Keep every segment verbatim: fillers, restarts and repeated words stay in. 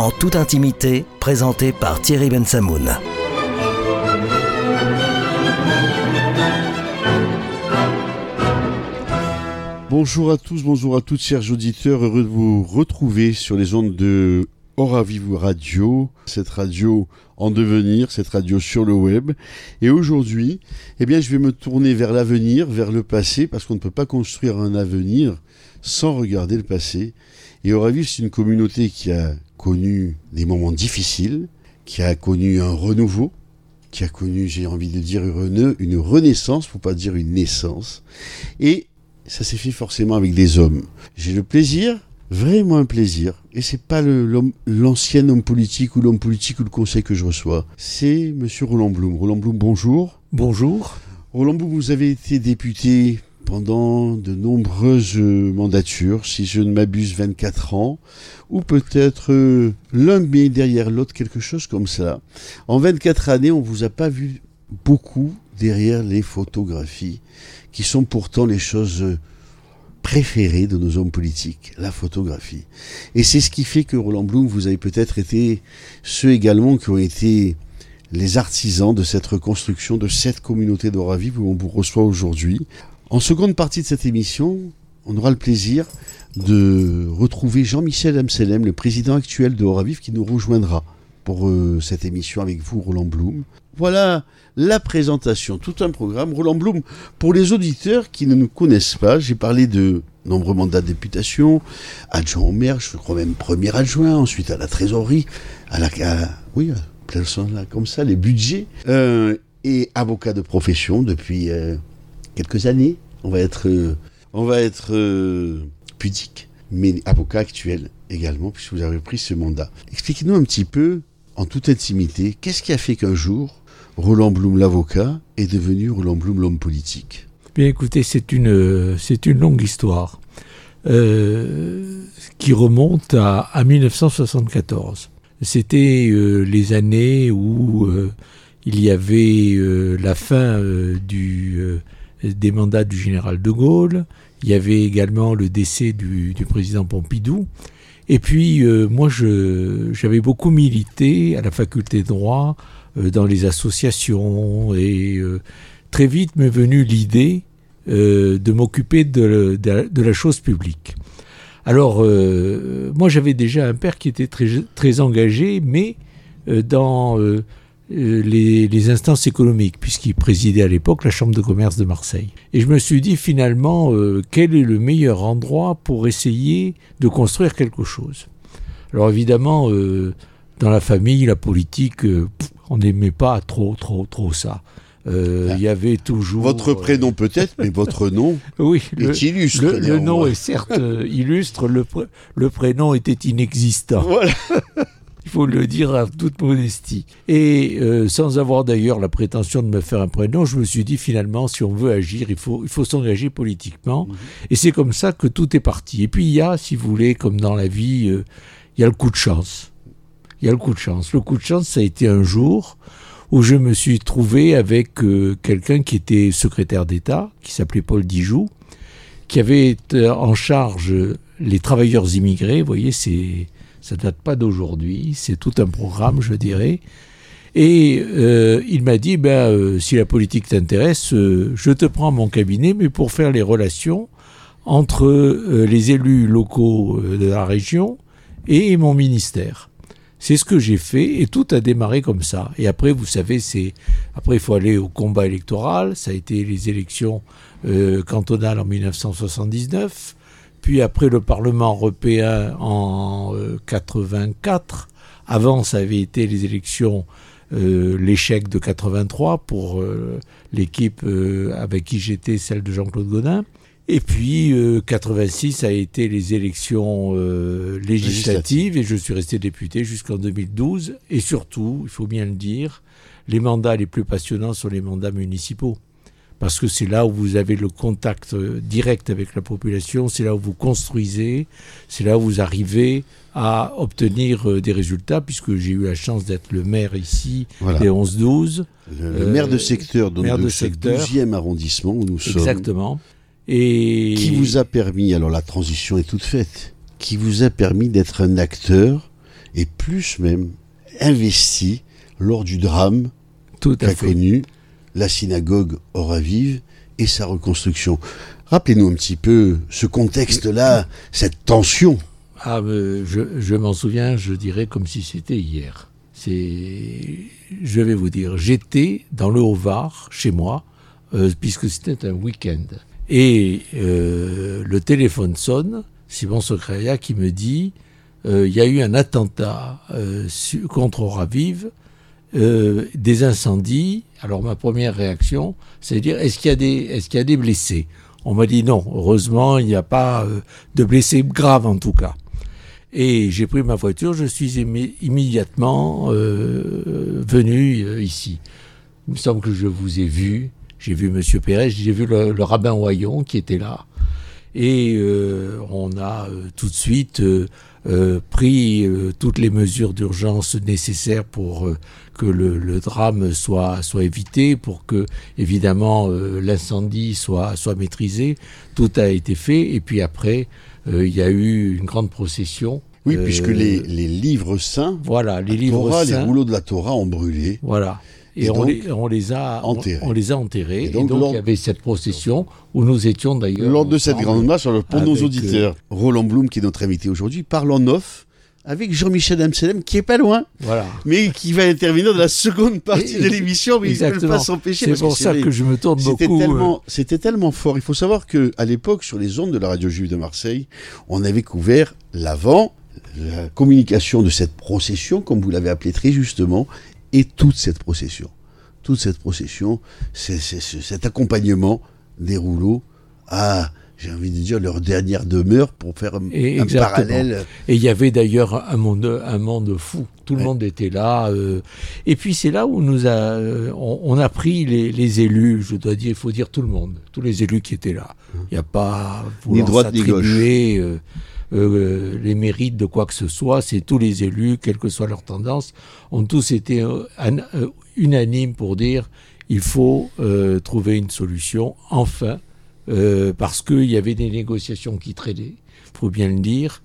en toute intimité, présenté par Thierry Bensamoun. Bonjour à tous, bonjour à toutes, chers auditeurs, heureux de vous retrouver sur les ondes de Oraviv Radio, cette radio en devenir, cette radio sur le web. Et aujourd'hui, eh bien, je vais me tourner vers l'avenir, vers le passé, parce qu'on ne peut pas construire un avenir sans regarder le passé. Et Oraviv, c'est une communauté qui a connu des moments difficiles, qui a connu un renouveau, qui a connu, j'ai envie de dire, une, une renaissance, pour pas dire une naissance. Et ça s'est fait forcément avec des hommes. J'ai le plaisir, vraiment un plaisir, et c'est pas le, l'homme, l'ancien homme politique ou l'homme politique ou le conseil que je reçois, c'est monsieur Roland Blum. Roland Blum, bonjour. Bonjour. Roland Blum, vous avez été député pendant de nombreuses mandatures, si je ne m'abuse, vingt-quatre ans, ou peut-être euh, l'un met derrière l'autre, quelque chose comme ça. En vingt-quatre années, on vous a pas vu beaucoup derrière les photographies, qui sont pourtant les choses préférées de nos hommes politiques, la photographie. Et c'est ce qui fait que Roland Blum, vous avez peut-être été ceux également qui ont été les artisans de cette reconstruction de cette communauté d'Oraviv où on vous reçoit aujourd'hui. En seconde partie de cette émission, on aura le plaisir de retrouver Jean-Michel Amselem, le président actuel de Oraviv, qui nous rejoindra pour euh, cette émission avec vous, Roland Blum. Voilà la présentation, tout un programme. Roland Blum, pour les auditeurs qui ne nous connaissent pas, j'ai parlé de nombreux mandats de députation, adjoint au maire, je crois même premier adjoint, ensuite à la trésorerie, à la, à, oui, plein de là, comme ça, les budgets, euh, et avocat de profession depuis euh, quelques années. On va être, euh, on va être euh, pudique, mais avocat actuel également, puisque vous avez pris ce mandat. Expliquez-nous un petit peu, en toute intimité, qu'est-ce qui a fait qu'un jour, Roland Blum, l'avocat, est devenu Roland Blum, l'homme politique? Bien écoutez, c'est une, c'est une longue histoire euh, qui remonte à, à dix-neuf cent soixante-quatorze. C'était euh, les années où euh, il y avait euh, la fin euh, du, euh, des mandats du général de Gaulle, il y avait également le décès du, du président Pompidou. Et puis, euh, moi, je, j'avais beaucoup milité à la faculté de droit, euh, dans les associations, et euh, très vite m'est venue l'idée euh, de m'occuper de, de, de la chose publique. Alors, euh, moi, j'avais déjà un père qui était très, très engagé, mais euh, dans euh, les, les instances économiques, puisqu'il présidait à l'époque la Chambre de commerce de Marseille. Et je me suis dit, finalement, euh, quel est le meilleur endroit pour essayer de construire quelque chose? Alors, évidemment, euh, dans la famille, la politique, euh, on n'aimait pas trop, trop, trop ça. Euh, il ah, y avait toujours... Votre prénom euh, peut-être, mais votre nom oui, est le, illustre. Le, le nom est certes euh, illustre, le, pr- le prénom était inexistant. Voilà. Il faut le dire à toute modestie. Et euh, sans avoir d'ailleurs la prétention de me faire un prénom, je me suis dit finalement, si on veut agir, il faut, il faut s'engager politiquement. Mmh. Et c'est comme ça que tout est parti. Et puis il y a, si vous voulez, comme dans la vie, euh, il y a le coup de chance. Il y a le coup de chance. Le coup de chance, ça a été un jour où je me suis trouvé avec euh, quelqu'un qui était secrétaire d'État, qui s'appelait Paul Dijoux, qui avait en charge les travailleurs immigrés. Vous voyez, c'est... ça ne date pas d'aujourd'hui, c'est tout un programme, je dirais. Et euh, il m'a dit, ben, euh, si la politique t'intéresse, euh, je te prends à mon cabinet, mais pour faire les relations entre euh, les élus locaux euh, de la région et mon ministère. C'est ce que j'ai fait, et tout a démarré comme ça. Et après, vous savez, c'est après il faut aller au combat électoral. Ça a été les élections euh, cantonales en dix-neuf cent soixante-dix-neuf. Puis après le Parlement européen en euh, quatre-vingt-quatre. Avant, ça avait été les élections, euh, l'échec de quatre-vingt-trois pour euh, l'équipe euh, avec qui j'étais, celle de Jean-Claude Godin. Et puis euh, quatre-vingt-six, ça a été les élections euh, législatives, et je suis resté député jusqu'en deux mille douze. Et surtout, il faut bien le dire, les mandats les plus passionnants sont les mandats municipaux. Parce que c'est là où vous avez le contact direct avec la population, c'est là où vous construisez, c'est là où vous arrivez à obtenir des résultats, puisque j'ai eu la chance d'être le maire ici, voilà. Des onze douze. Le, le maire de secteur, donc maire de, de ce douzième arrondissement où nous sommes. Exactement. Et... Qui vous a permis, alors la transition est toute faite, qui vous a permis d'être un acteur et plus même investi lors du drame Tout à qu'a fait. connu la synagogue Or-Aviv et sa reconstruction. Rappelez-nous un petit peu ce contexte-là, cette tension. Ah, euh, je, je m'en souviens, je dirais comme si c'était hier. C'est, je vais vous dire, j'étais dans le Haut-Var, chez moi, euh, puisque c'était un week-end. Et euh, le téléphone sonne, Simon Secréa qui me dit euh, il y a eu un attentat euh, su- contre Or-Aviv, euh, des incendies. Alors ma première réaction, c'est de dire est-ce qu'il y a des, est-ce qu'il y a des blessés ? On m'a dit non, heureusement, il n'y a pas euh, de blessés graves en tout cas. Et j'ai pris ma voiture, je suis imé- immédiatement euh, venu euh, ici. Il me semble que je vous ai vu, j'ai vu M. Pérez, j'ai vu le, le rabbin Oyon qui était là. Et euh, on a euh, tout de suite euh, euh, pris euh, toutes les mesures d'urgence nécessaires pour euh, que le, le drame soit, soit évité, pour que, évidemment, euh, l'incendie soit, soit maîtrisé. Tout a été fait. Et puis après, euh, il y a eu une grande procession. Oui, euh, puisque les, les livres saints, Voilà, les livres Torah, saints. les rouleaux de la Torah ont brûlé. Voilà. Et, Et on, donc, les, on les a enterrés. On, on les a enterrés. Et Et donc, donc, lors- il y avait cette procession où nous étions d'ailleurs. Lors de cette ensemble. grande marche, alors pour nos avec, auditeurs, Roland Blum, qui est notre invité aujourd'hui, parle en off avec Jean-Michel Amselem, qui est pas loin, Voilà. mais qui va intervenir dans la seconde partie Et- de l'émission, mais il ne peut exactement. pas s'empêcher. C'est parce pour que ça vrai. que je me tourne C'était beaucoup. tellement, c'était tellement fort. Il faut savoir qu'à l'époque, sur les ondes de la radio juive de Marseille, on avait couvert l'avant, la communication de cette procession, comme vous l'avez appelé très justement, et toute cette procession. Toute cette procession, c'est, c'est, c'est cet accompagnement des rouleaux à, j'ai envie de dire, leur dernière demeure pour faire un, Et un exactement. parallèle. Et il y avait d'ailleurs un monde, un monde fou. Tout le Ouais. monde était là. euh, et puis c'est là où nous a, euh, on, on a pris les, les élus. Je dois dire, il faut dire tout le monde, tous les élus qui étaient là. Il n'y a pas Ni droite, ni gauche. s'attribuer euh, euh, les mérites de quoi que ce soit. C'est tous les élus, quelle que soit leur tendance, ont tous été euh, an- euh, unanimes pour dire il faut euh, trouver une solution enfin. Euh, parce qu'il y avait des négociations qui traînaient, il faut bien le dire,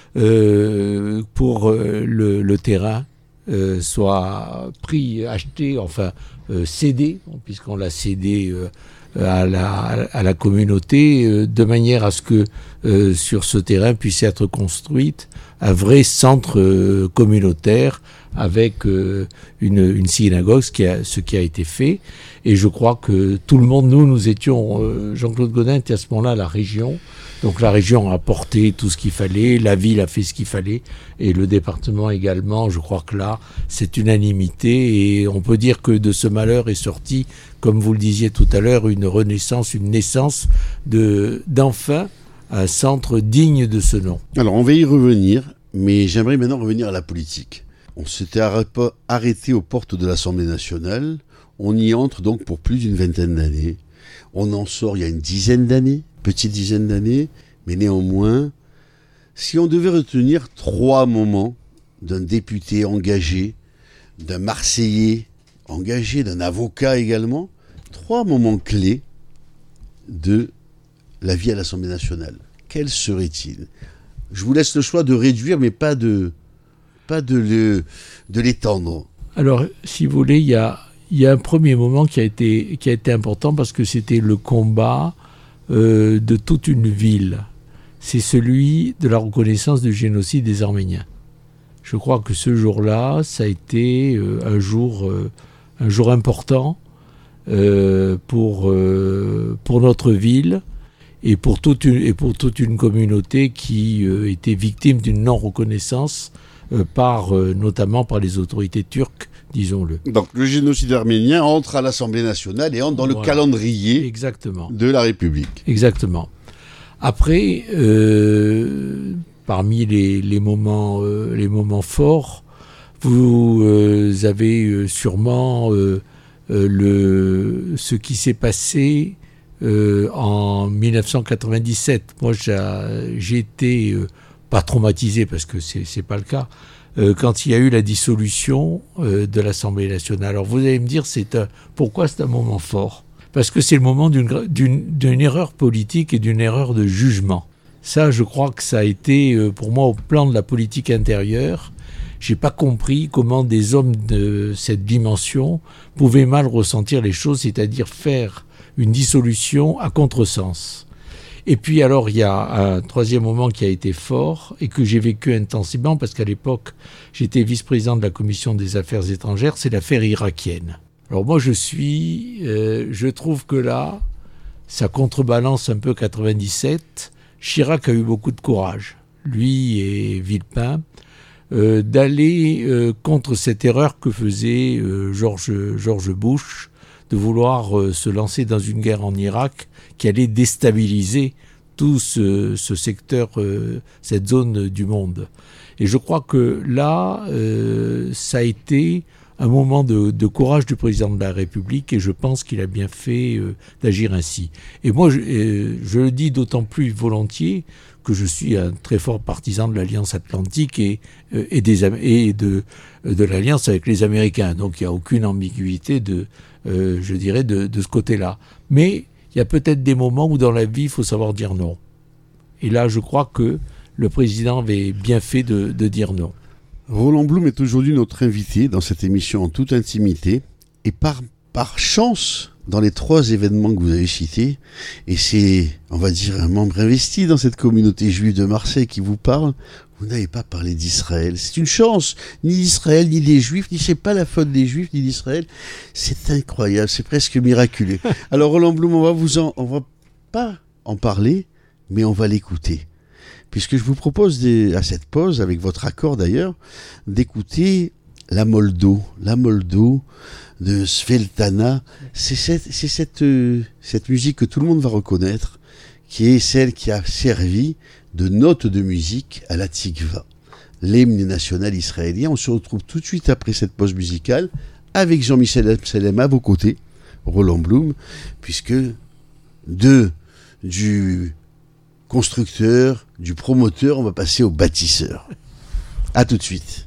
euh, pour euh, le, le terrain euh, soit pris, acheté, enfin euh, cédé, puisqu'on l'a cédé euh, à, la, à la communauté, euh, de manière à ce que euh, sur ce terrain puisse être construite un vrai centre euh, communautaire avec euh, une, une synagogue, ce qui, a, ce qui a été fait. Et je crois que tout le monde, nous, nous étions, euh, Jean-Claude Godin était à ce moment-là à la région. Donc la région a apporté tout ce qu'il fallait, la ville a fait ce qu'il fallait, et le département également. Je crois que là, c'est unanimité, et on peut dire que de ce malheur est sorti, comme vous le disiez tout à l'heure, une renaissance, une naissance de, d'enfin un centre digne de ce nom. Alors, on va y revenir, mais j'aimerais maintenant revenir à la politique. On s'était arrêté aux portes de l'Assemblée nationale. On y entre donc pour plus d'une vingtaine d'années. On en sort il y a une dizaine d'années, petite dizaine d'années, mais néanmoins, si on devait retenir trois moments d'un député engagé, d'un Marseillais engagé, d'un avocat également, trois moments clés de la vie à l'Assemblée nationale, quels seraient-ils ? Je vous laisse le choix de réduire, mais pas de, pas de, le, de l'étendre. Alors, si vous voulez, il y a, il y a un premier moment qui a été, qui a été important parce que c'était le combat euh, de toute une ville. C'est celui de la reconnaissance du génocide des Arméniens. Je crois que ce jour-là, ça a été euh, un jour, euh, un jour important euh, pour, euh, pour notre ville et pour toute une, et pour toute une communauté qui euh, était victime d'une non-reconnaissance euh, par, euh, notamment par les autorités turques, disons-le. Donc le génocide arménien entre à l'Assemblée nationale et entre dans Voilà. le calendrier Exactement. de la République. Exactement. Après, euh, parmi les, les, moments, euh, les moments forts, vous euh, avez euh, sûrement euh, euh, le, ce qui s'est passé euh, en dix-neuf cent quatre-vingt-dix-sept. Moi, j'ai, j'ai été, euh, pas traumatisé parce que c'est, c'est pas le cas, euh, quand il y a eu la dissolution euh, de l'Assemblée nationale. Alors vous allez me dire, c'est un, pourquoi c'est un moment fort ? Parce que c'est le moment d'une, d'une, d'une erreur politique et d'une erreur de jugement. Ça, je crois que ça a été, euh, pour moi, au plan de la politique intérieure, j'ai pas compris comment des hommes de cette dimension pouvaient mal ressentir les choses, c'est-à-dire faire une dissolution à contresens. Et puis alors il y a un troisième moment qui a été fort et que j'ai vécu intensément parce qu'à l'époque j'étais vice-président de la commission des affaires étrangères, c'est l'affaire irakienne. Alors moi je suis, euh, je trouve que là, ça contrebalance un peu quatre-vingt-dix-sept. Chirac a eu beaucoup de courage, lui et Villepin, euh, d'aller euh, contre cette erreur que faisait euh, George, George Bush, de vouloir euh, se lancer dans une guerre en Irak qui allait déstabiliser tout ce, ce secteur, euh, cette zone du monde. Et je crois que là, euh, ça a été un moment de, de courage du président de la République et je pense qu'il a bien fait euh, d'agir ainsi. Et moi, je, euh, je le dis d'autant plus volontiers que je suis un très fort partisan de l'Alliance Atlantique et, euh, et, des, et de, de l'Alliance avec les Américains. Donc il n'y a aucune ambiguïté, de, euh, je dirais, de, de ce côté-là. Mais il y a peut-être des moments où dans la vie, il faut savoir dire non. Et là, je crois que le président avait bien fait de, de dire non. Roland Blum est aujourd'hui notre invité dans cette émission en toute intimité. Et par, par chance, dans les trois événements que vous avez cités, et c'est, on va dire, un membre investi dans cette communauté juive de Marseille qui vous parle, vous n'avez pas parlé d'Israël. C'est une chance, ni d'Israël, ni des Juifs, ni c'est pas la faute des Juifs, ni d'Israël. C'est incroyable, c'est presque miraculeux. Alors Roland Blum, on va vous en, on va pas en parler, mais on va l'écouter. Puisque je vous propose des, à cette pause, avec votre accord d'ailleurs, d'écouter la Moldo, la Moldo de Sveltana. C'est cette, c'est cette, euh, cette musique que tout le monde va reconnaître, qui est celle qui a servi de note de musique à la Tikva, l'hymne national israélien. On se retrouve tout de suite après cette pause musicale avec Jean-Michel Abselem à vos côtés, Roland Blum, puisque de du constructeur, du promoteur, on va passer au bâtisseur. À tout de suite.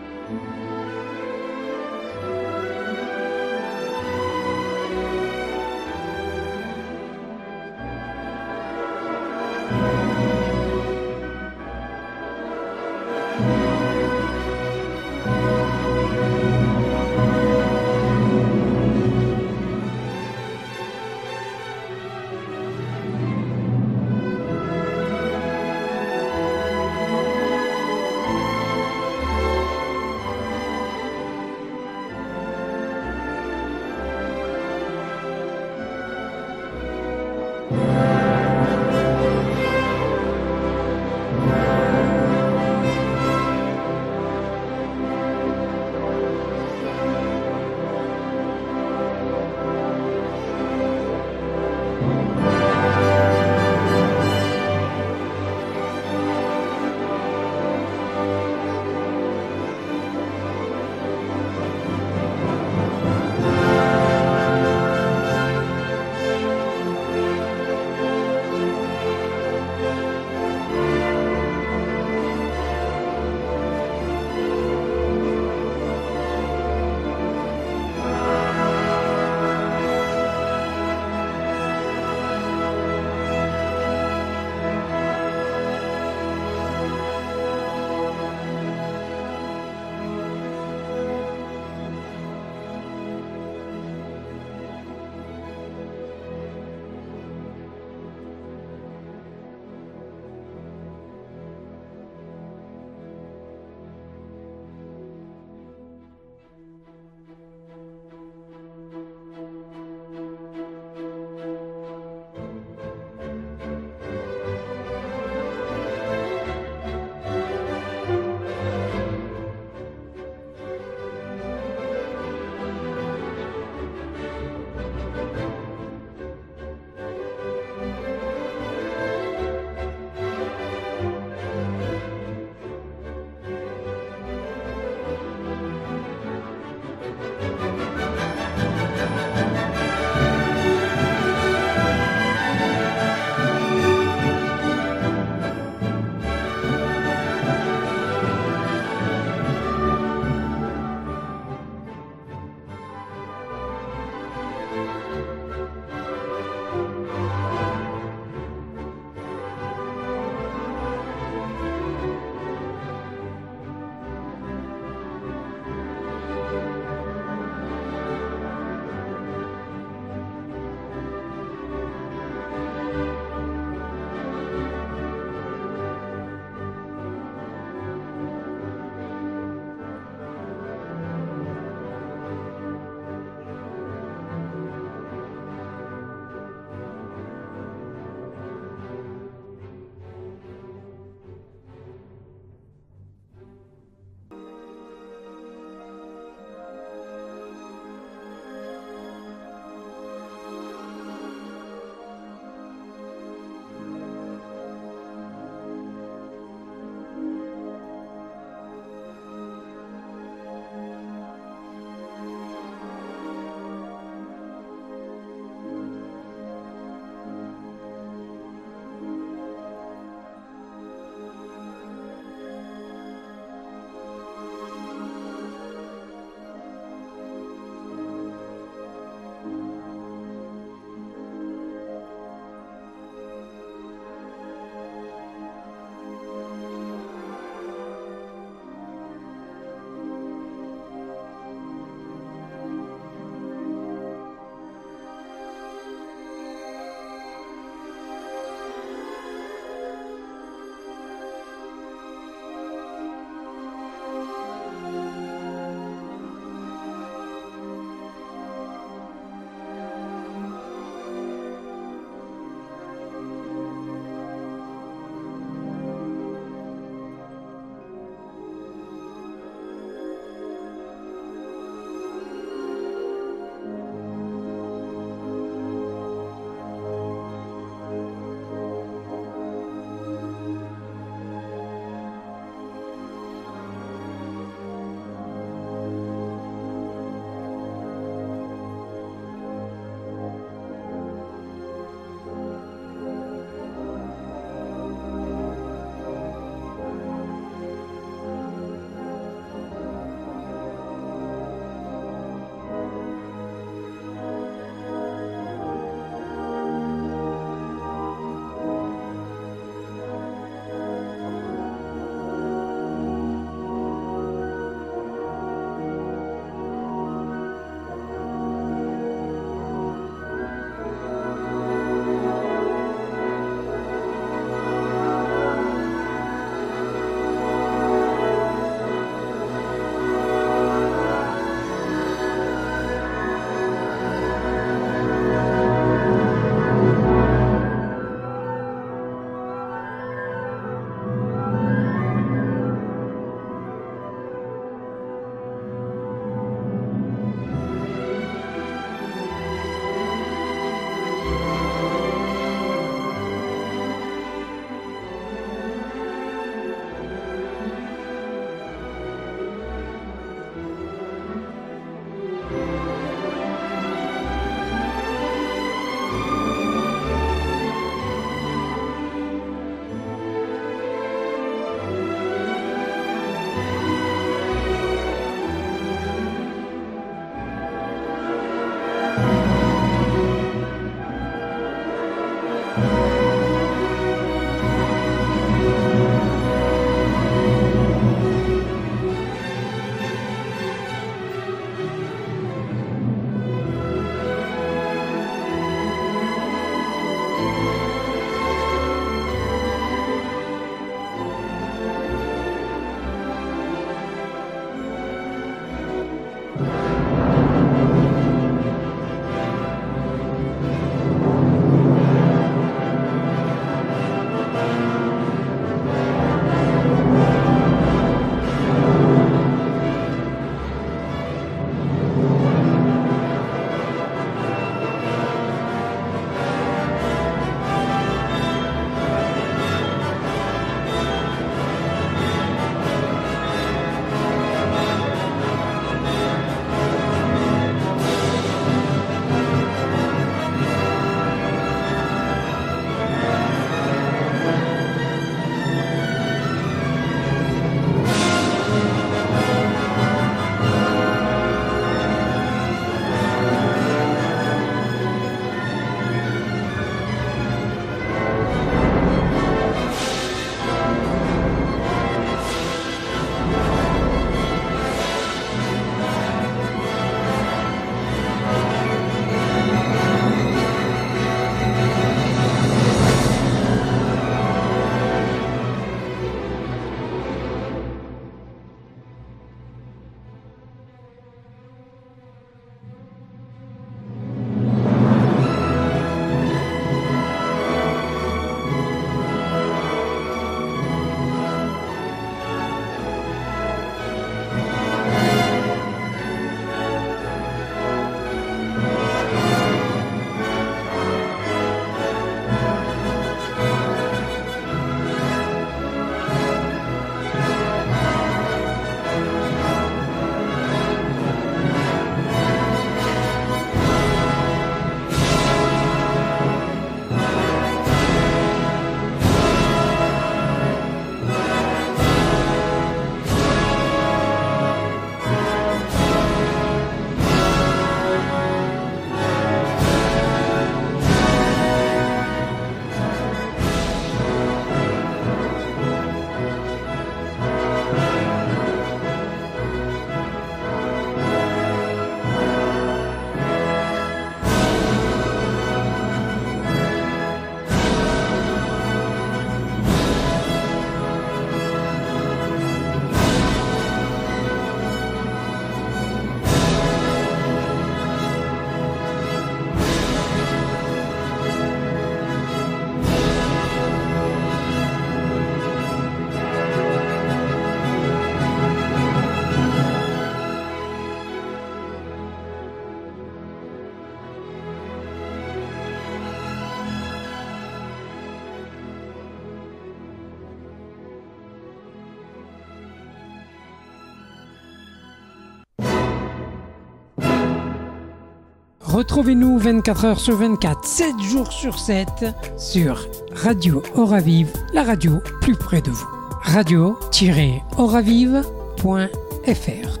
Retrouvez-nous vingt-quatre heures sur vingt-quatre, sept jours sur sept sur Radio Oravive, la radio plus près de vous. radio tiret oravive point f r.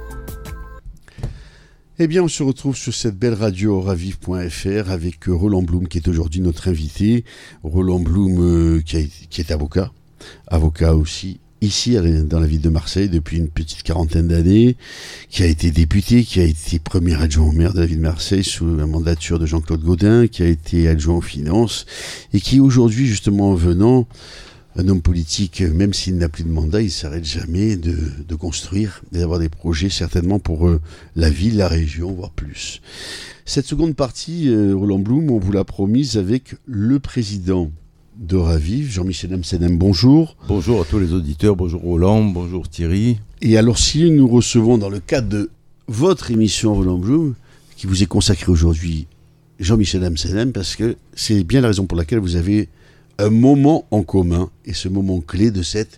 Eh bien, on se retrouve sur cette belle radio oravive point f r avec Roland Blum qui est aujourd'hui notre invité. Roland Blum euh, qui, a, qui est avocat, avocat aussi ici dans la ville de Marseille depuis une petite quarantaine d'années, qui a été député, qui a été premier adjoint au maire de la ville de Marseille sous la mandature de Jean-Claude Gaudin, qui a été adjoint aux finances et qui aujourd'hui, justement en venant, un homme politique, même s'il n'a plus de mandat, il ne s'arrête jamais de, de construire, d'avoir des projets certainement pour euh, la ville, la région, voire plus. Cette seconde partie, euh, Roland Blum, on vous l'a promise avec le président d'Oravive, Jean-Michel Amsedem, bonjour. Bonjour à tous les auditeurs, bonjour Roland, bonjour Thierry. Et alors si nous recevons dans le cadre de votre émission Roland Blum, qui vous est consacrée aujourd'hui, Jean-Michel Amsedem, parce que c'est bien la raison pour laquelle vous avez un moment en commun, et ce moment clé de cette,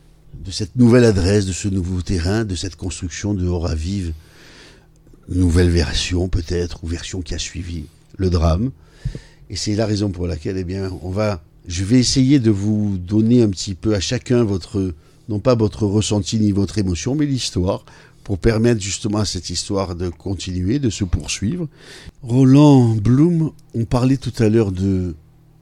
de cette nouvelle adresse, de ce nouveau terrain, de cette construction de Oravive, nouvelle version peut-être, ou version qui a suivi le drame. Et c'est la raison pour laquelle, eh bien, on va, je vais essayer de vous donner un petit peu à chacun votre, non pas votre ressenti ni votre émotion, mais l'histoire, pour permettre justement à cette histoire de continuer, de se poursuivre. Roland Blum, on parlait tout à l'heure de...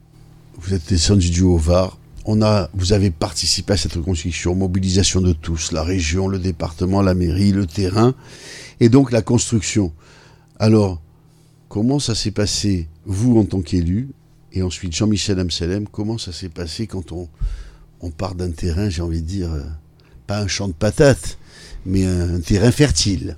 Vous êtes descendu du Haut-Var. On a, vous avez participé à cette reconstruction, mobilisation de tous, la région, le département, la mairie, le terrain, et donc la construction. Alors, comment ça s'est passé, vous en tant qu'élu, et ensuite Jean-Michel Amsedem, comment ça s'est passé quand on, on part d'un terrain, j'ai envie de dire, euh, pas un champ de patates, mais un, un terrain fertile?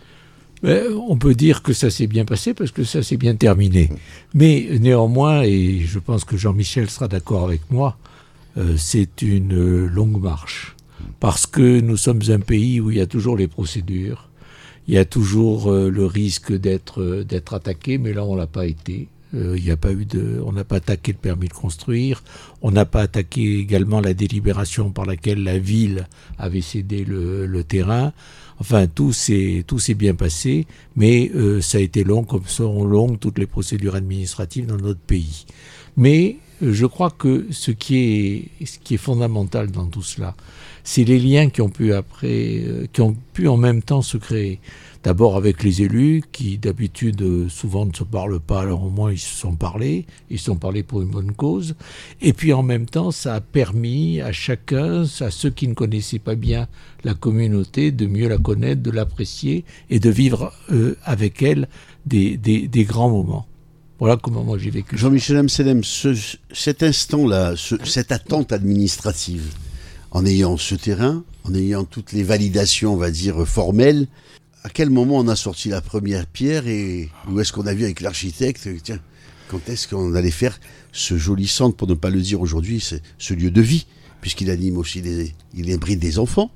Mais on peut dire que ça s'est bien passé parce que ça s'est bien terminé. Mais néanmoins, et je pense que Jean-Michel sera d'accord avec moi, euh, c'est une euh, longue marche. Parce que nous sommes un pays où il y a toujours les procédures, il y a toujours euh, le risque d'être, euh, d'être attaqué, mais là on ne l'a pas été. Euh, il y a pas eu de, on n'a pas attaqué le permis de construire, on n'a pas attaqué également la délibération par laquelle la ville avait cédé le, le terrain. Enfin, tout s'est, tout s'est bien passé, mais euh, ça a été long, comme sont longues toutes les procédures administratives dans notre pays. Mais euh, je crois que ce qui est, ce qui est fondamental dans tout cela, c'est les liens qui ont pu après, euh, qui ont pu en même temps se créer. D'abord avec les élus, qui d'habitude euh, souvent ne se parlent pas, alors au moins ils se sont parlé, ils se sont parlé pour une bonne cause. Et puis en même temps, ça a permis à chacun, à ceux qui ne connaissaient pas bien la communauté, de mieux la connaître, de l'apprécier et de vivre euh, avec elle des, des, des grands moments. Voilà comment moi j'ai vécu. Jean-Michel Amsedem, ce, cet instant-là, ce, cette attente administrative, en ayant ce terrain, en ayant toutes les validations, on va dire, formelles, à quel moment on a sorti la première pierre et où est-ce qu'on a vu avec l'architecte, tiens, quand est-ce qu'on allait faire ce joli centre, pour ne pas le dire aujourd'hui, c'est ce lieu de vie, puisqu'il anime aussi, des, il abrite des enfants,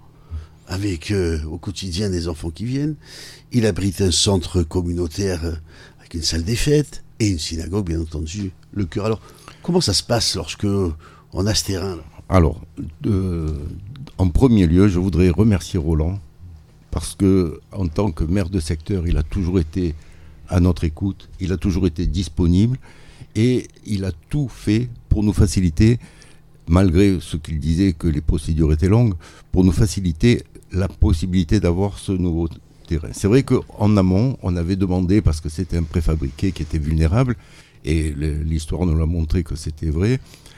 avec euh, au quotidien des enfants qui viennent, il abrite un centre communautaire euh, avec une salle des fêtes et une synagogue, bien entendu, le chœur. Alors, comment ça se passe lorsque on a ce terrain là? Alors, euh, en premier lieu, je voudrais remercier Roland, parce que en tant que maire de secteur, il a toujours été à notre écoute, il a toujours été disponible et il a tout fait pour nous faciliter, malgré ce qu'il disait que les procédures étaient longues, pour nous faciliter la possibilité d'avoir ce nouveau terrain. C'est vrai qu'en amont, on avait demandé, parce que c'était un préfabriqué qui était vulnérable, et l'histoire nous l'a montré que c'était vrai.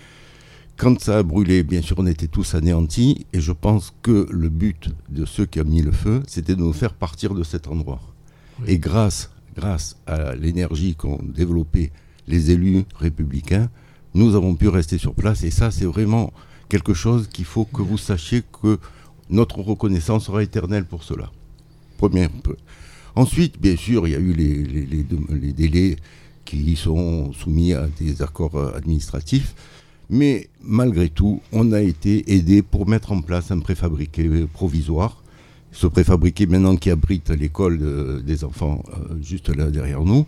Quand ça a brûlé, bien sûr, on était tous anéantis, et je pense que le but de ceux qui ont mis le feu, c'était de nous faire partir de cet endroit. Oui. Et grâce, grâce à l'énergie qu'ont développé les élus républicains, nous avons pu rester sur place, et ça, c'est vraiment quelque chose qu'il faut que vous sachiez que notre reconnaissance sera éternelle pour cela. Premier peu. Ensuite, bien sûr, il y a eu les, les, les, les délais qui sont soumis à des accords administratifs. Mais malgré tout, on a été aidé pour mettre en place un préfabriqué provisoire. Ce préfabriqué maintenant qui abrite l'école de, des enfants euh, juste là derrière nous.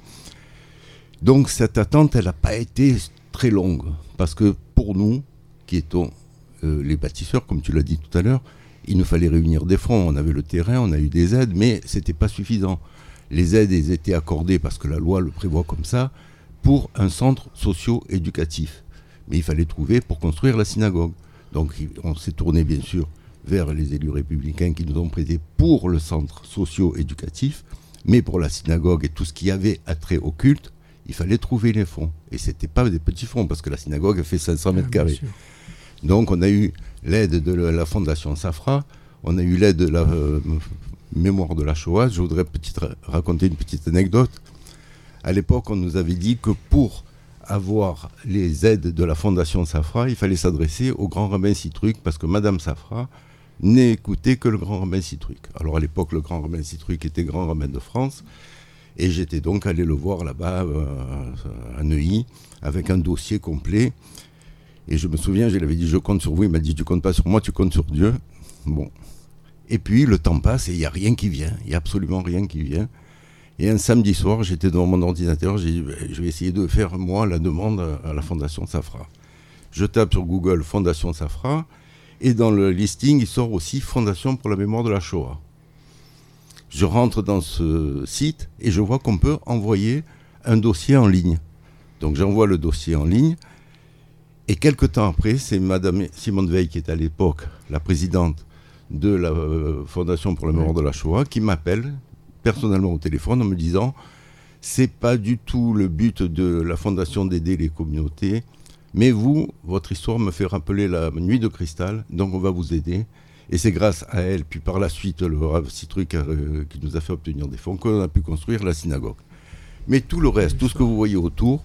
Donc cette attente, elle n'a pas été très longue. Parce que pour nous, qui étions euh, les bâtisseurs, comme tu l'as dit tout à l'heure, il nous fallait réunir des fonds. On avait le terrain, on a eu des aides, mais ce n'était pas suffisant. les aides étaient accordées, parce que la loi le prévoit comme ça, pour un centre socio-éducatif. Mais il fallait trouver pour construire la synagogue. Donc on s'est tourné bien sûr vers les élus républicains qui nous ont prêté pour le centre socio-éducatif, mais pour la synagogue et tout ce qui avait attrait au culte, il fallait trouver les fonds. Et ce n'était pas des petits fonds, parce que la synagogue fait cinq cents mètres carrés. Donc on a eu l'aide de la Fondation Safra, on a eu l'aide de la euh, mémoire de la Shoah. Je voudrais petite, raconter une petite anecdote. À l'époque, on nous avait dit que pour avoir les aides de la Fondation Safra, il fallait s'adresser au grand rabbin Citruc, parce que Madame Safra n'écoutait que le grand rabbin Citruc. Alors à l'époque, le grand rabbin Citruc était grand rabbin de France, et j'étais donc allé le voir là-bas euh, à Neuilly avec un dossier complet. Et je me souviens, je lui avais dit je compte sur vous. Il m'a dit tu comptes pas sur moi, tu comptes sur Dieu. Bon. Et puis le temps passe et il n'y a rien qui vient. Il n'y a absolument rien qui vient. Et un samedi soir, j'étais devant mon ordinateur, j'ai dit je vais essayer de faire moi la demande à la Fondation Safra. Je tape sur Google Fondation Safra, et dans le listing, il sort aussi Fondation pour la mémoire de la Shoah. Je rentre dans ce site et je vois qu'on peut envoyer un dossier en ligne. Donc j'envoie le dossier en ligne, et quelques temps après, c'est Madame Simone Veil, qui est à l'époque la présidente de la Fondation pour la mémoire de la Shoah, qui m'appelle personnellement au téléphone en me disant c'est pas du tout le but de la Fondation d'aider les communautés, mais vous, votre histoire me fait rappeler la nuit de cristal, donc on va vous aider. Et c'est grâce à elle, puis par la suite le Rav Citruc euh, qui nous a fait obtenir des fonds, qu'on a pu construire la synagogue. Mais tout le reste, tout ce que vous voyez autour,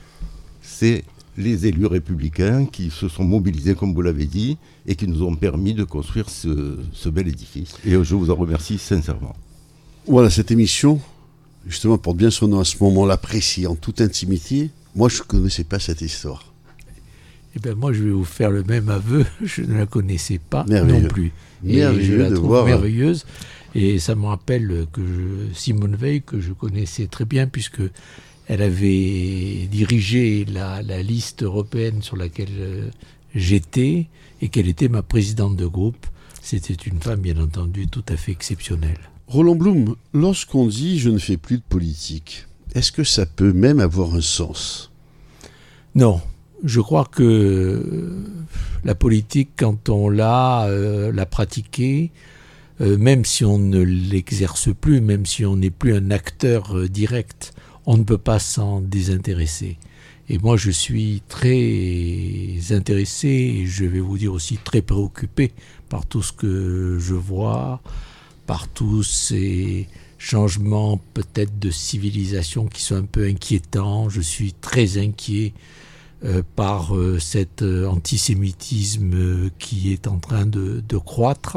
c'est les élus républicains qui se sont mobilisés, comme vous l'avez dit, et qui nous ont permis de construire ce, ce bel édifice. Et je vous en remercie sincèrement. Voilà, cette émission, justement, porte bien son nom à ce moment-là précis, en toute intimité. Moi, je ne connaissais pas cette histoire. Eh bien, moi, je vais vous faire le même aveu. Je ne la connaissais pas merveilleux. non plus. Et merveilleux je la de trouve voir. merveilleuse. Et ça me rappelle que je, Simone Veil, que je connaissais très bien, puisque elle avait dirigé la, la liste européenne sur laquelle euh, j'étais, et qu'elle était ma présidente de groupe. C'était une femme, bien entendu, tout à fait exceptionnelle. Roland Blum, lorsqu'on dit « je ne fais plus de politique », est-ce que ça peut même avoir un sens ? Non. Je crois que la politique, quand on l'a, euh, l'a pratiquée, euh, même si on ne l'exerce plus, même si on n'est plus un acteur euh, direct, on ne peut pas s'en désintéresser. Et moi, je suis très intéressé, et je vais vous dire aussi très préoccupé par tout ce que je vois, par tous ces changements peut-être de civilisation qui sont un peu inquiétants. Je suis très inquiet Euh, par euh, cet euh, antisémitisme euh, qui est en train de, de croître.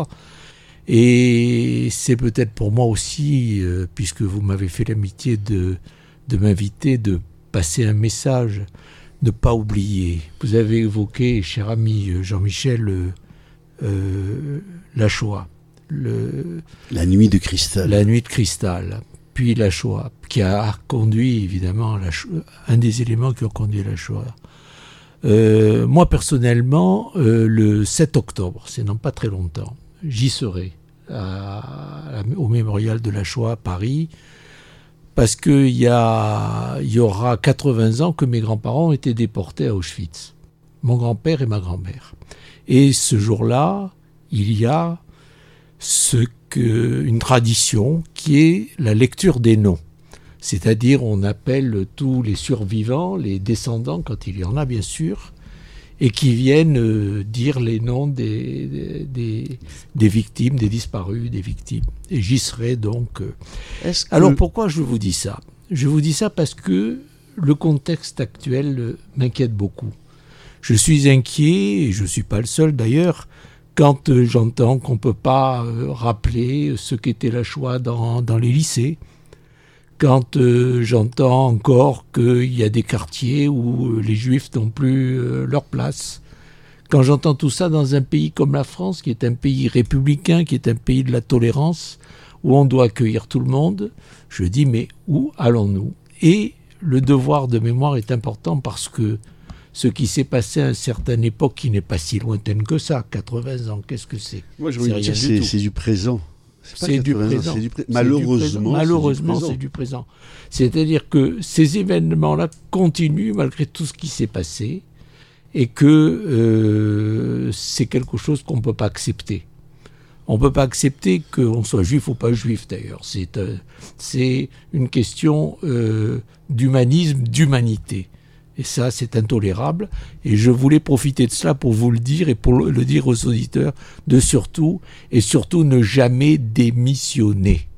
Et c'est peut-être pour moi aussi, euh, puisque vous m'avez fait l'amitié de, de m'inviter, de passer un message, ne pas oublier. Vous avez évoqué, cher ami Jean-Michel, euh, euh, la Shoah. Le, la nuit de cristal. La nuit de cristal. Puis la Shoah, qui a conduit évidemment à la Shoah, un des éléments qui ont conduit à la Shoah. Euh, moi personnellement, euh, le sept octobre, c'est dans pas très longtemps, j'y serai à, à, au mémorial de la Shoah à Paris, parce qu'il y, y aura quatre-vingts ans que mes grands-parents ont été déportés à Auschwitz, mon grand-père et ma grand-mère. Et ce jour-là, il y a ce que, une tradition qui est la lecture des noms. C'est-à-dire, on appelle tous les survivants, les descendants, quand il y en a bien sûr, et qui viennent euh, dire les noms des, des, des victimes, des disparus, des victimes. Et j'y serai donc. Euh... Est-ce que... Alors pourquoi je vous dis ça ? Je vous dis ça parce que le contexte actuel euh, m'inquiète beaucoup. Je suis inquiet, et je ne suis pas le seul d'ailleurs, quand euh, j'entends qu'on ne peut pas euh, rappeler ce qu'était la Shoah dans, dans les lycées. Quand euh, j'entends encore qu'il y a des quartiers où euh, les Juifs n'ont plus euh, leur place. Quand j'entends tout ça dans un pays comme la France, qui est un pays républicain, qui est un pays de la tolérance, où on doit accueillir tout le monde, je dis mais où allons-nous ? Et le devoir de mémoire est important parce que ce qui s'est passé à une certaine époque, qui n'est pas si lointaine que ça, quatre-vingts ans, qu'est-ce que c'est ? Moi, je veux dire, c'est, c'est du présent. pas C'est du quatre-vingts ans, présent. c'est du pré- C'est Malheureusement, du présent. Malheureusement, c'est c'est du du présent. C'est-à-dire que ces événements-là continuent malgré tout ce qui s'est passé et que euh, c'est quelque chose qu'on ne peut pas accepter. On ne peut pas accepter qu'on soit juif ou pas juif, d'ailleurs. C'est, euh, c'est une question euh, d'humanisme, d'humanité. Et ça, c'est intolérable. Et je voulais profiter de cela pour vous le dire et pour le, le dire aux auditeurs de surtout, et surtout ne jamais démissionner.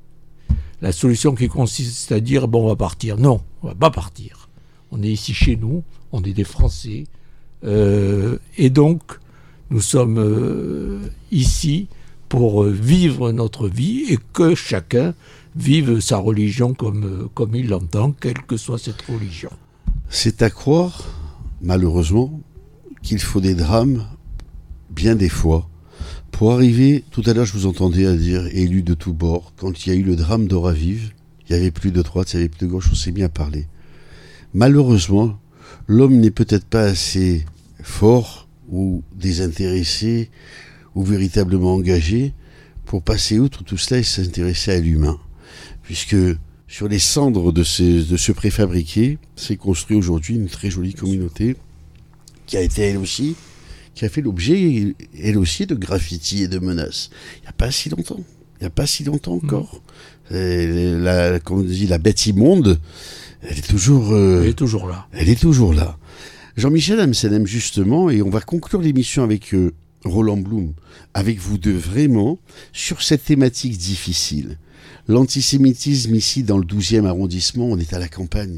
La solution qui consiste à dire, bon, on va partir. Non, on ne va pas partir. On est ici chez nous, on est des Français. Euh, et donc, nous sommes euh, ici pour vivre notre vie et que chacun vive sa religion comme, comme il l'entend, quelle que soit cette religion. C'est à croire, malheureusement, qu'il faut des drames, bien des fois, pour arriver... Tout à l'heure, je vous entendais à dire « élus de tous bords ». Quand il y a eu le drame d'Oravive, il n'y avait plus de droite, il n'y avait plus de gauche, on s'est bien parlé. Malheureusement, l'homme n'est peut-être pas assez fort ou désintéressé ou véritablement engagé pour passer outre tout cela et s'intéresser à l'humain. Puisque sur les cendres de, ces, de ce préfabriqué, s'est construit aujourd'hui une très jolie communauté qui a été elle aussi, qui a fait l'objet elle aussi de graffitis et de menaces. Il n'y a pas si longtemps. Il n'y a pas si longtemps encore. Mmh. La, comme on dit, la bête immonde, elle est toujours... Euh, elle est toujours là. Elle est toujours là. Jean-Michel Amselem, justement, et on va conclure l'émission avec euh, Roland Blum, avec vous deux vraiment, sur cette thématique difficile. L'antisémitisme ici, dans le douzième arrondissement, on est à la campagne.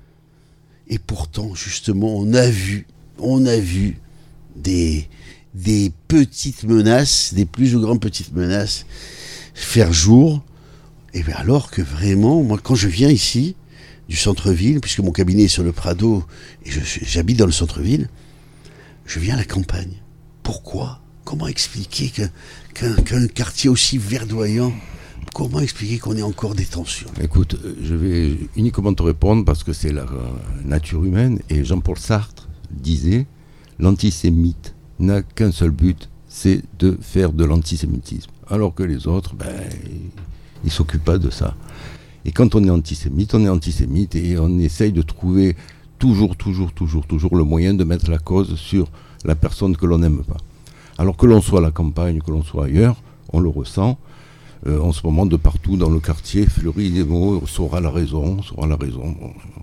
Et pourtant, justement, on a vu, on a vu des, des petites menaces, des plus ou grandes petites menaces, faire jour. Et bien alors que vraiment, moi, quand je viens ici, du centre-ville, puisque mon cabinet est sur le Prado, et je, j'habite dans le centre-ville, je viens à la campagne. Pourquoi ? Comment expliquer que, qu'un, qu'un quartier aussi verdoyant, comment expliquer qu'on ait encore des tensions ? Écoute, je vais uniquement te répondre parce que c'est la nature humaine, et Jean-Paul Sartre disait « L'antisémite n'a qu'un seul but, c'est de faire de l'antisémitisme. » Alors que les autres, ben, ils ne s'occupent pas de ça. Et quand on est antisémite, on est antisémite et on essaye de trouver toujours, toujours, toujours, toujours le moyen de mettre la cause sur la personne que l'on n'aime pas. Alors que l'on soit à la campagne, que l'on soit ailleurs, on le ressent. Euh, en ce moment, de partout dans le quartier, fleurit des mots, saura la raison, saura la raison.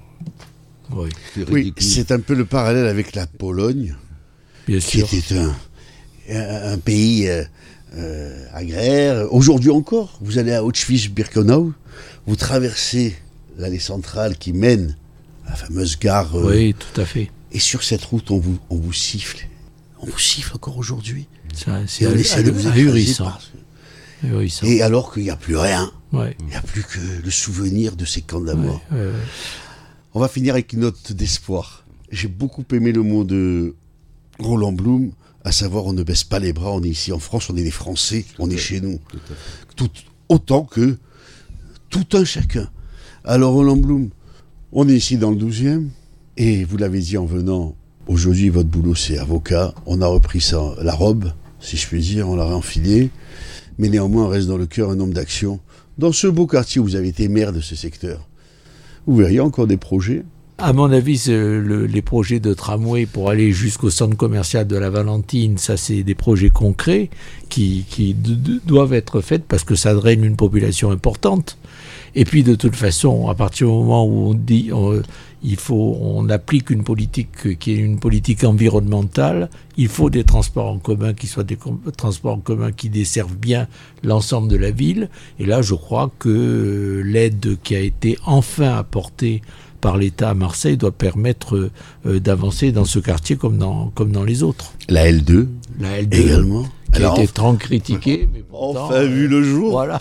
Oui, c'est, oui, c'est un peu le parallèle avec la Pologne, bien qui sûr. était un, un, un pays euh, euh, agraire. Aujourd'hui encore, vous allez à Auschwitz-Birkenau, vous traversez l'allée centrale qui mène à la fameuse gare. Euh, oui, tout à fait. Et sur cette route, on vous, on vous siffle. On vous siffle encore aujourd'hui. Ça, c'est et on essaie de vous ahurissant. ahurissant. Et alors qu'il n'y a plus rien. Ouais. Il n'y a plus que le souvenir de ces camps de la mort. Ouais, ouais, ouais. On va finir avec une note d'espoir. J'ai beaucoup aimé le mot de Roland Blum, à savoir on ne baisse pas les bras, on est ici en France, on est des Français, on est chez nous. Tout, autant que tout un chacun. Alors Roland Blum, on est ici dans le douzième, et vous l'avez dit en venant, aujourd'hui votre boulot c'est avocat, on a repris ça, la robe, si je puis dire, on l'a réenfilée, mais néanmoins on reste dans le cœur un homme d'action. Dans ce beau quartier où vous avez été maire de ce secteur, vous verriez encore des projets ? À mon avis, le, les projets de tramway pour aller jusqu'au centre commercial de la Valentine, ça c'est des projets concrets qui, qui d- d- doivent être faits parce que ça draine une population importante. Et puis de toute façon, à partir du moment où on dit on, il faut, on applique une politique qui est une politique environnementale, il faut des transports en commun qui soient des com- transports en commun qui desservent bien l'ensemble de la ville. Et là, je crois que l'aide qui a été enfin apportée par l'État à Marseille doit permettre euh, d'avancer dans ce quartier comme dans, comme dans les autres. La L deux, la L deux également, qui alors, a été tant critiquée, mais pourtant, enfin vu euh, le jour. Voilà.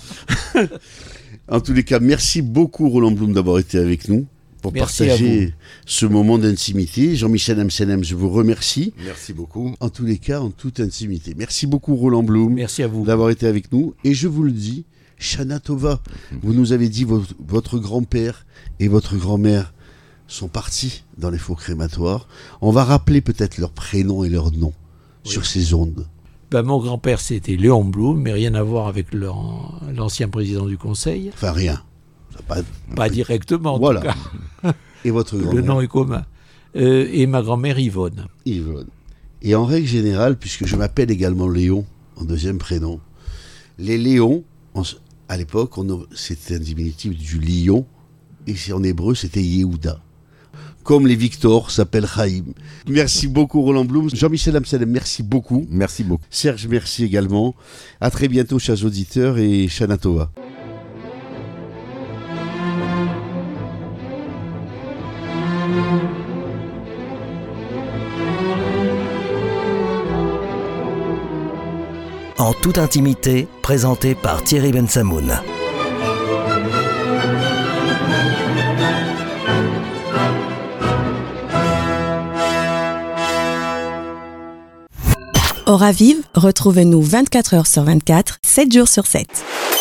En tous les cas, merci beaucoup Roland Blum d'avoir été avec nous pour merci partager ce moment d'intimité. Jean-Michel Amselem, je vous remercie. Merci beaucoup. En tous les cas, en toute intimité. Merci beaucoup Roland Blum merci à vous d'avoir été avec nous. Et je vous le dis, Shana Tova, vous nous avez dit votre, votre grand-père et votre grand-mère sont partis dans les fours crématoires. On va rappeler peut-être leurs prénoms et leurs noms oui. sur ces ondes. Ben, mon grand-père, c'était Léon Blum, mais rien à voir avec l'an- l'ancien président du Conseil. Enfin, rien. Ça Pas, Pas directement, en Voilà. tout cas. Et votre Le grand-mère nom est commun. Euh, et ma grand-mère Yvonne. Yvonne. Et en règle générale, puisque je m'appelle également Léon, en deuxième prénom, les Léons, en- à l'époque, on a- c'était un diminutif du lion, et c'est- en hébreu, c'était Yehuda. Comme les Victor s'appellent Chaim. Merci beaucoup Roland Blum. Jean-Michel Amsalem, merci beaucoup. Merci beaucoup. Serge, merci également. À très bientôt, chers auditeurs, et Shana Tova. En toute intimité, présenté par Thierry Bensamoun. Aura Vive, retrouvez-nous vingt-quatre heures sur vingt-quatre, sept jours sur sept.